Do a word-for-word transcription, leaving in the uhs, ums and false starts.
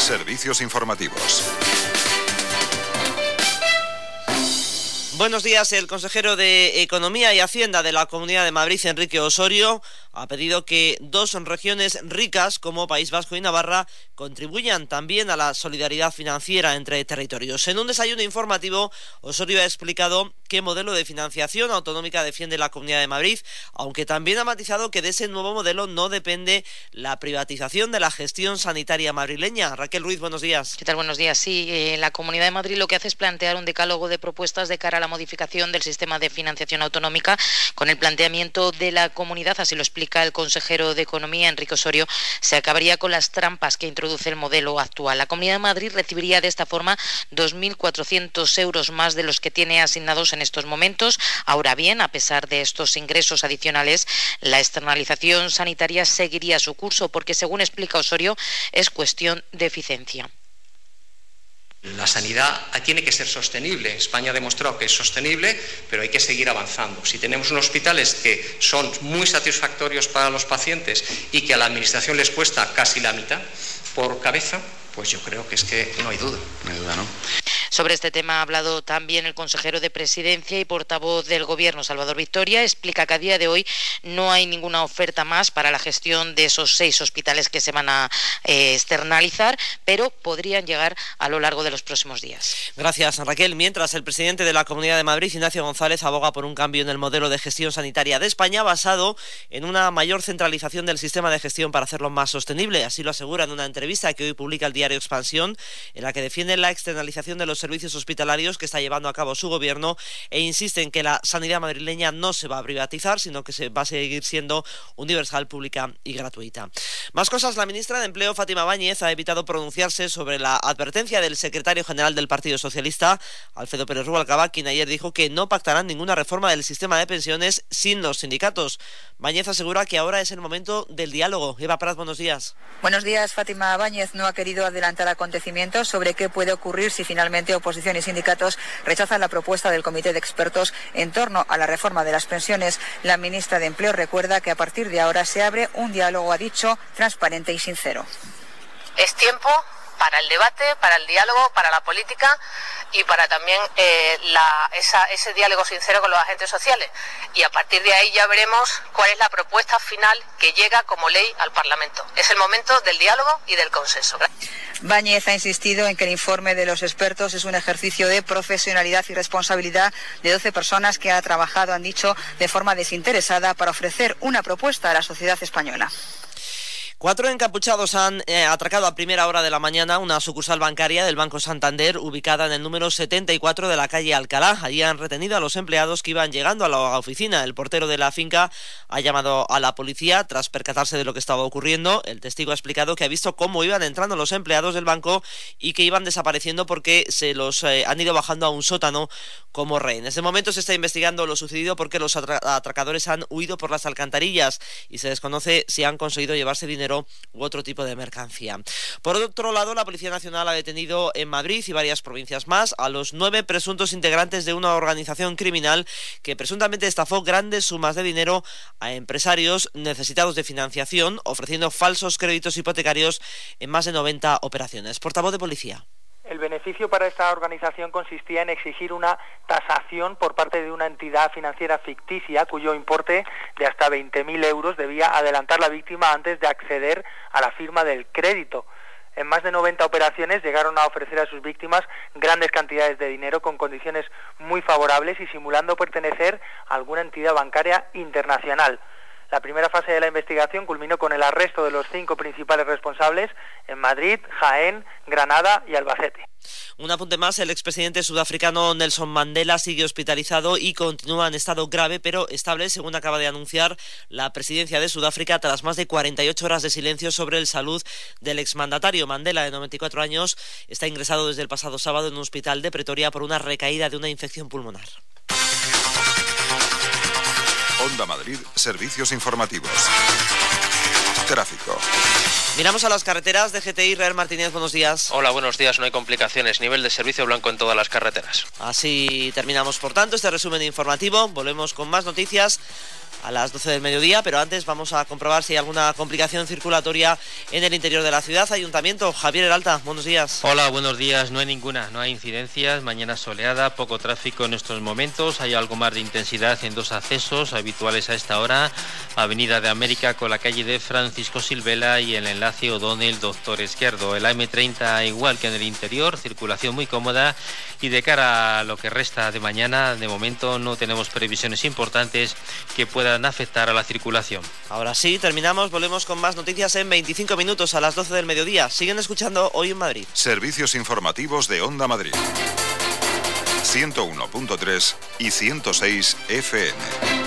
Servicios informativos. Buenos días. El consejero de Economía y Hacienda de la Comunidad de Madrid, Enrique Osorio, ha pedido que dos regiones ricas como País Vasco y Navarra contribuyan también a la solidaridad financiera entre territorios. En un desayuno informativo, Osorio ha explicado qué modelo de financiación autonómica defiende la Comunidad de Madrid, aunque también ha matizado que de ese nuevo modelo no depende la privatización de la gestión sanitaria madrileña. Raquel Ruiz, buenos días. ¿Qué tal? Buenos días. Sí, eh, la Comunidad de Madrid lo que hace es plantear un decálogo de propuestas de cara a la modificación del sistema de financiación autonómica con el planteamiento de la comunidad, así lo explica el consejero de Economía, Enrique Osorio. Se acabaría con las trampas que introduce el modelo actual. La Comunidad de Madrid recibiría de esta forma dos mil cuatrocientos euros más de los que tiene asignados en estos momentos. Ahora bien, a pesar de estos ingresos adicionales, la externalización sanitaria seguiría su curso porque, según explica Osorio, es cuestión de eficiencia. La sanidad tiene que ser sostenible. España ha demostrado que es sostenible, pero hay que seguir avanzando. Si tenemos unos hospitales que son muy satisfactorios para los pacientes y que a la administración les cuesta casi la mitad por cabeza, pues yo creo que es que no hay duda. No hay duda, ¿no? Sobre este tema ha hablado también el consejero de Presidencia y portavoz del Gobierno, Salvador Victoria. Explica que a día de hoy no hay ninguna oferta más para la gestión de esos seis hospitales que se van a eh, externalizar, pero podrían llegar a lo largo de los próximos días. Gracias, Raquel. Mientras, el presidente de la Comunidad de Madrid, Ignacio González, aboga por un cambio en el modelo de gestión sanitaria de España basado en una mayor centralización del sistema de gestión para hacerlo más sostenible. Así lo asegura en una entrevista que hoy publica el diario Expansión, en la que defiende la externalización de los servicios hospitalarios que está llevando a cabo su gobierno e insiste en que la sanidad madrileña no se va a privatizar, sino que se va a seguir siendo universal, pública y gratuita. Más cosas. La ministra de Empleo, Fátima Báñez, ha evitado pronunciarse sobre la advertencia del secretario general del Partido Socialista, Alfredo Pérez Rubalcaba, quien ayer dijo que no pactarán ninguna reforma del sistema de pensiones sin los sindicatos. Báñez asegura que ahora es el momento del diálogo. Eva Prat, buenos días. Buenos días. Fátima Báñez no ha querido adelantar acontecimientos sobre qué puede ocurrir si finalmente oposición y sindicatos rechazan la propuesta del comité de expertos en torno a la reforma de las pensiones. La ministra de Empleo recuerda que a partir de ahora se abre un diálogo, ha dicho, transparente y sincero. Es tiempo para el debate, para el diálogo, para la política y para también eh, la, esa, ese diálogo sincero con los agentes sociales. Y a partir de ahí ya veremos cuál es la propuesta final que llega como ley al Parlamento. Es el momento del diálogo y del consenso. Báñez ha insistido en que el informe de los expertos es un ejercicio de profesionalidad y responsabilidad de doce personas que han trabajado, han dicho, de forma desinteresada para ofrecer una propuesta a la sociedad española. Cuatro encapuchados han eh, atracado a primera hora de la mañana una sucursal bancaria del Banco Santander ubicada en el número setenta y cuatro de la calle Alcalá. Allí han retenido a los empleados que iban llegando a la oficina. El portero de la finca ha llamado a la policía tras percatarse de lo que estaba ocurriendo. El testigo ha explicado que ha visto cómo iban entrando los empleados del banco y que iban desapareciendo porque se los eh, han ido bajando a un sótano como rehenes. De momento se está investigando lo sucedido porque los atra- atracadores han huido por las alcantarillas y se desconoce si han conseguido llevarse dinero u otro tipo de mercancía. Por otro lado, la Policía Nacional ha detenido en Madrid y varias provincias más a los nueve presuntos integrantes de una organización criminal que presuntamente estafó grandes sumas de dinero a empresarios necesitados de financiación, ofreciendo falsos créditos hipotecarios en más de noventa operaciones. Portavoz de Policía. El beneficio para esta organización consistía en exigir una tasación por parte de una entidad financiera ficticia cuyo importe de hasta veinte mil euros debía adelantar la víctima antes de acceder a la firma del crédito. En más de noventa operaciones llegaron a ofrecer a sus víctimas grandes cantidades de dinero con condiciones muy favorables y simulando pertenecer a alguna entidad bancaria internacional. La primera fase de la investigación culminó con el arresto de los cinco principales responsables en Madrid, Jaén, Granada y Albacete. Un apunte más, el expresidente sudafricano Nelson Mandela sigue hospitalizado y continúa en estado grave pero estable, según acaba de anunciar la presidencia de Sudáfrica tras más de cuarenta y ocho horas de silencio sobre la salud del exmandatario. Mandela, de noventa y cuatro años, está ingresado desde el pasado sábado en un hospital de Pretoria por una recaída de una infección pulmonar. Onda Madrid, servicios informativos. Tráfico. Miramos a las carreteras de G T I. Real Martínez, buenos días. Hola, buenos días. No hay complicaciones. Nivel de servicio blanco en todas las carreteras. Así terminamos, por tanto, este resumen informativo. Volvemos con más noticias a las doce del mediodía, pero antes vamos a comprobar si hay alguna complicación circulatoria en el interior de la ciudad. Ayuntamiento, Javier Heralta, buenos días. Hola, buenos días. No hay ninguna, no hay incidencias. Mañana soleada, poco tráfico en estos momentos. Hay algo más de intensidad en dos accesos habituales a esta hora. Avenida de América con la calle de Francisco Silvela y el enlace O'Donnell Doctor Izquierdo. El A M treinta igual que en el interior, circulación muy cómoda. Y de cara a lo que resta de mañana, de momento no tenemos previsiones importantes que puedan afectar a la circulación. Ahora sí, terminamos, volvemos con más noticias en veinticinco minutos a las doce del mediodía. Siguen escuchando Hoy en Madrid. Servicios informativos de Onda Madrid. ciento uno punto tres y ciento seis F M.